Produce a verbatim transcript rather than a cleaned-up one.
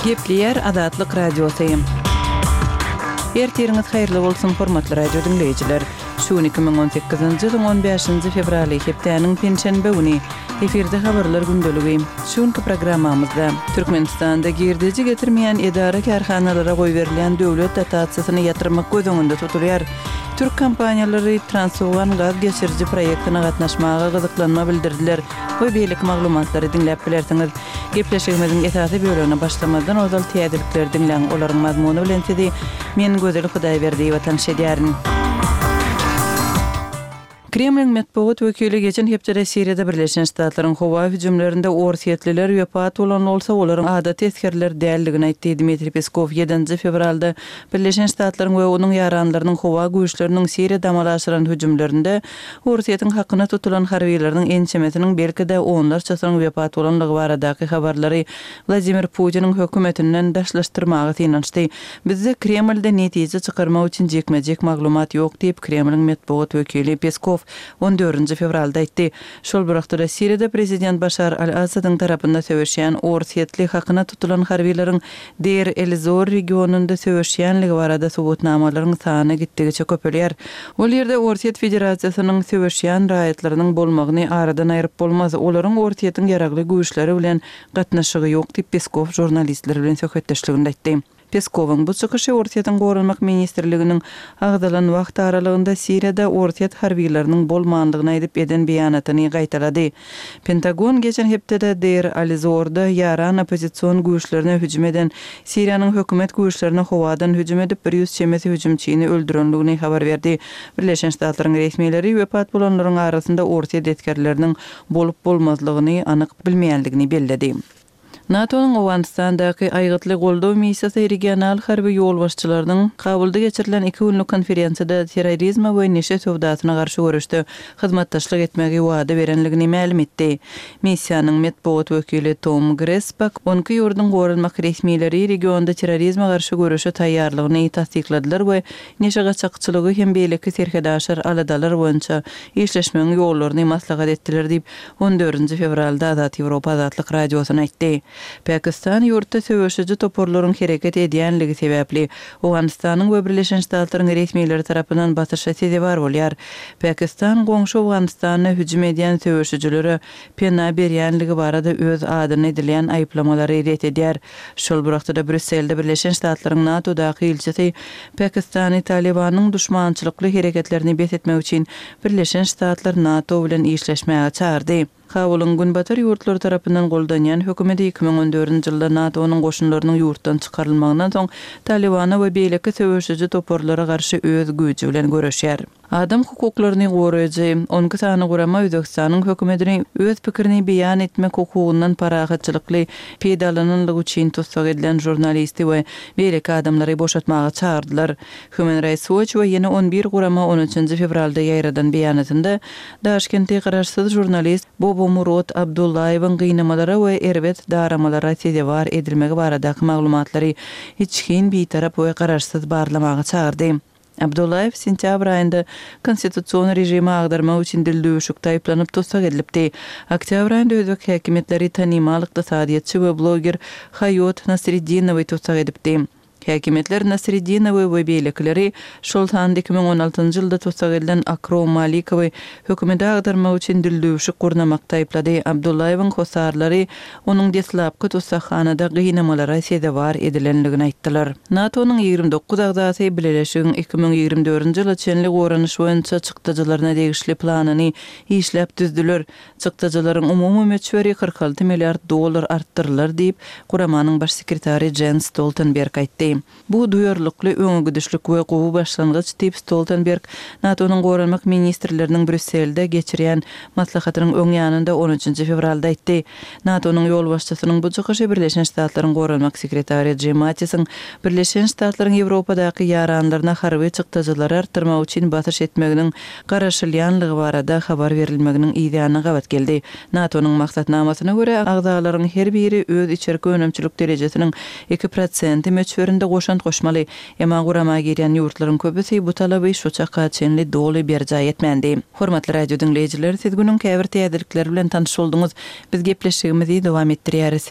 Gepleyer Adatlyk Radiosu. Ertiriniz hayırlı bolsun hormatly radio dinleyijiler. Şu iki bin on sekizinji ýylyň on beşinji fevraly hepdeniň penşenbe güni efirde habarlar gündöligi. Şuňky programmamyzda Türkmenistanda girdiji getirmeýän edara karhanalara goý berilen döwlet dotatsiýasyny ýatyrmak gözüňünde tutulýar. Türk kompaniýalary Transowan gaz geçirji proýektyna gatnaşmaga gyzyklanma bildirdiler. Bu beýlik maglumatlary dinläp bilersiňiz. Gepleşigimiziň esasy bölümine başlamadan ozal täzelikler dinleň. Olaryň mazmuny bilen sizi men Gözel Hudaýberdi we tanış edýärin. Kremlin metbuat wekili geçen hepde Siriýada Birleşen Ştatlaryň howa hüjümlerinde orsiýetliler ýöpat bolan bolsa olaryň ada teskerler däldigini aýtdy Dmitri Peskov ýedinji fevralda Birleşen Ştatlaryň we onuň ýaranlarynyň howa güýçleriniň Siriýada amalaşyran hüjümlerinde orsiýetiň hakyna tutulan harbiýleriniň ençemesiniň belki-de onlarçasynyň ýöpat bolanlygy baradaky habarlary Vladimir Putiniň hökümetinden daşlaşdyrmagy synançdy. Bizde Kremlde netije çykarmak üçin jekmejek maglumat ýok diýip Kremlin metbuat wekili Peskov on dördünji fevralda aýtdy. Şol birakda Siriýada prezident Başar al-Asadyň tarapynda söwüşýän orsiýetli hakyna tutulan harbiýleriň Deir el-Zor regionunda söwüşýänligi barada subutnamalaryň sany gitdigiçe köpelýär. Ol ýerde Orsiýet Federasiýasynyň söwüşýän raýatlarynyň bolmagyny aradan aýryp bolmaz. Olaryň orsiýetiň ýaragly güýçleri bilen gatnaşygy ýok diýip Peskov jurnalistler bilen söhbetdeşliginde aýtdy. Peskowyň bu çykyşy Orsiýetiň Gorunmak ministrliginiň agdalan wagt aralygynda Siriýada orsiýet harbiýleriniň bolmandygyny aýdyp eden beýanatyny gaýtalady. Pentagon geçen hepde Deir el-Zorda ýaran opozisiýon güýçlerine hüjüm eden Siriýanyň hökümet güýçlerine howadan hüjüm edip bir ýüz çemesi hüjümçyny öldürenligini habar berdi. Birleşen Ştatlaryň resmiýetleri wepat bolanlaryň arasynda orsiýet etkerleriniň bolup bolmazlygyny anyk bilmeýänligini belledi. NATO'nun Awganistandaky aýgytly goldaw missiýasy regional harby ýolbaşçylarynyň kabulda geçirilen iki günlük konferensiýada terrorizm we neşe sowdasyna garşy görüşde hyzmatdaşlyk etmegi wada berenligini ma'lum etdi. Missiýanyň metbuat wekili Tom Gressbach onky ýurdun gorunmak resmiýetleri regionda terrorizme garşy görüşe taýýarlygyny tasdikladylar we neşe gaçakçylygy hem beýleki serkedaşlar aladalar boýunça işleşmeň ýollaryny maslahat etdiler diýip on dördünji fevralda Azat Ýewropa Azatlyk radiosyna aýtdy. Pakistan ýurtda söwüşüji toporlaryň hereket edýänligi sebäpli Awganistanyň we Birleşen Ştatlaryň resmiýetleri tarapyndan batyşa sezebar bolýar. Pakistan goňşy Awganistana hüjüm edýän söwüşüjilere pena berýänligi barada öz adyny edilen aýplamalary ret edýär. Şol birakda Brüsselde Birleşen Ştatlaryň NATO'daky ilçesi Pakistany Talibanyň düşmançylykly hereketlerini besetmek üçin Birleşen Ştatlar NATO bilen işleşmäge çağırdy. Kabulun günbatar ýurtlar tarapyndan goldanýan hökümeti iki bin on dördünji ýylda NATO'nun goşunlarynyň ýurtdan çykarylmagyna soň Talibana we beýleki söwüşüji toporlara garşy öz güýji bilen görüşýär. Adam hukuklaryny goraýjy onky sany gurama Özbekistanyň hökümetiniň öz pikirini beýan etmek hukugyndan parahatçylykly peýdalananlygy üçin tutsak edilen jurnalisti we beýleki adamlary boşatmaga çağırdylar. Human Rights Watch we ýene on bir gurama on üçinji fevralda ýaýradan beýanatynda Daşkentde garaşsyz jurnalist Bobo Murod Abdullayewiň gynamalara we erbet daramalara sezebar edilmegi baradaky maglumatlary hiç kim beýtarap we garaşsyz barlamaga çağırdy. Abdullayew sentýabr aýynda konstitusiýon rejimi agdarmak üçin dildöwüşük taýplanyp tutsak edilipdi. Oktyabr aýynda özbek häkimetleri tanymalyk iqtisadiýatçy we bloger Hayot Nasriddinowy tutsak edipdi. Häkimetler Nasriddinowy we beýlekleri şol sanda iki bin on altynjy ýylda tutsak edilen Akrom Malikowy hökümete agdarmak üçin dildöwüşük gurnamak taýplady. Abdullayewiň hosarlary onuň deslapky tutsakhanada gynamalara sezebar edilenligini aýtdylar. NATO'nun ýygrimi dokuz agdasy birleşigiň iki bin ýygrimi dördünji ýyla çenli goranyş boýunça çykdyjylaryna degişli planyny işläp düzdüler. Çykdyjylaryň umumy meçberi kırk alty milliard dollar artdyrylar diýip guramanyň baş sekretary Jens Stoltenberg aýtdy. Bu duyarlykly öňügidişlik we gowy başlangyç diýip Stoltenberg NATO'nun gorunmak ministrleriniň Brüsselde geçirýän maslahatynyň öň ýanynda on üçinji fevralda aýtdy. NATO'nun ýolbaşçysynyň bu çykyşy Birleşen Ştatlaryň gorunmak sekretary Jim Mattisin Birleşen Ştatlaryň Ýewropadaky ýaranlaryna harby çykdyjylary artdyrmak üçin batyş etmeginiň garaşylýanlygy barada habar berilmeginiň ýa-da gabat geldi. NATO'nun maksatnamasyna görä agdalaryň her biri öz içerki önemçilik derejesiniň iki prosent meçberinde ýerde goşan goşmaly. Ema gurama girýän ýurtlaryň köpüsi bu talaby şu çaka çenli doly berja etmendi. Hormatly radio dinleyijiler, siz günüň käbir täzelikleri bilen tanyş bolduňuz. Biz gepleşigimizi dowam etdirýäris.